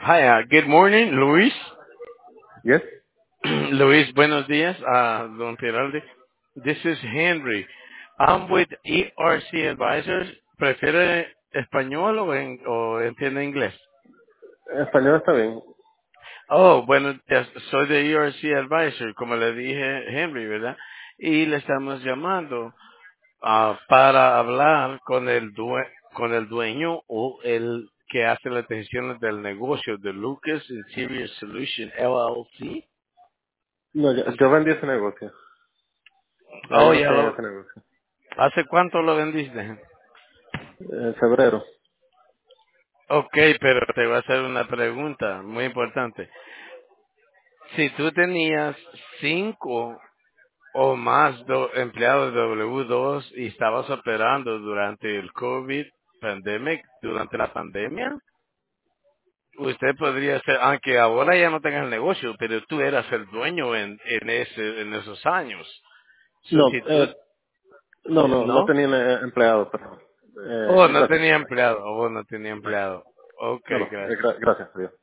Hi, good morning, Luis. Yes. Luis, buenos días, don Giraldi. This is Henry. I'm with ERC Advisors. ¿Prefiere español o entiende inglés? Español está bien. Oh, bueno, soy de ERC Advisor, como le dije Henry, ¿verdad? Y le estamos llamando para hablar con el dueño o el que hace las decisiones del negocio de Lucas Interior Solution LLC. No, yo vendí ese negocio. Ya Oh, yo no ya estoy en lo. ese negocio. ¿Hace cuánto lo vendiste? En febrero. Ok, pero te voy a hacer una pregunta muy importante. Si tú tenías 5 o más empleados de W2 y estabas operando durante el COVID pandemic, durante la pandemia, usted podría ser, aunque ahora ya no tengas el negocio, pero tú eras el dueño en esos años. So, No, si tú, no ¿no? tenía empleado, pero Oh, no gracias. tenía Bye. empleado. Oh, no tenía Bye. empleado. Ok, No, gracias. gracias a Dios.